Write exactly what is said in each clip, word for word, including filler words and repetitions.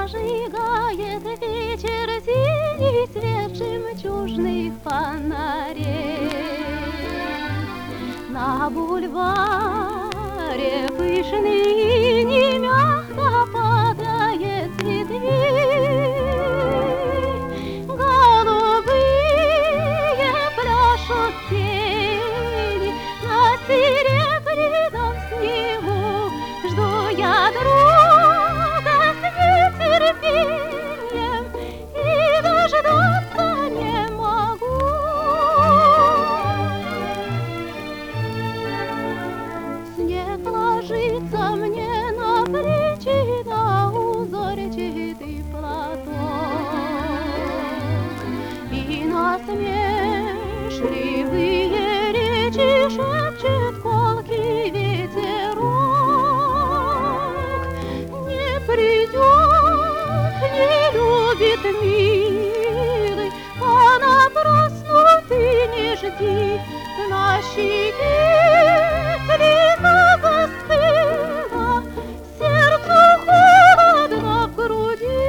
зажигает вечер синий свет жемчужных фонарей. На бульваре пышный иней мягко падает с ветвей. Голубые пляшут тени на серебряном снегу. Жду я друга с нетерпением и дождаться не могу. Снег ложится мне на плечи, на узорчатый платок, и насмешливые речи шепчет колкий ветерок. Не придет, не любит милый, а напрасно ты не жди. На щеке слеза застыла, сердцу холодно в груди.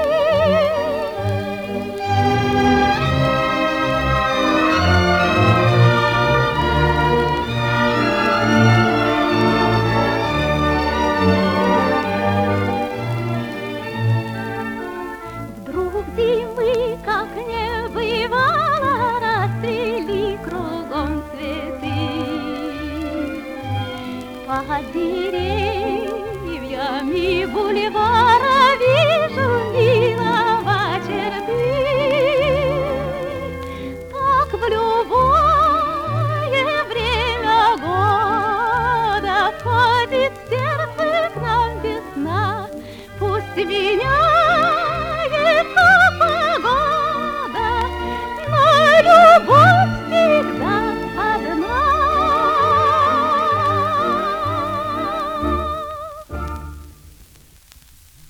Вдруг зимы, как не бывало, расцвели кругом цветы. Под деревьями бульвара вижу милого черты. Так в любое время года входит в сердце к нам весна. Пусть меня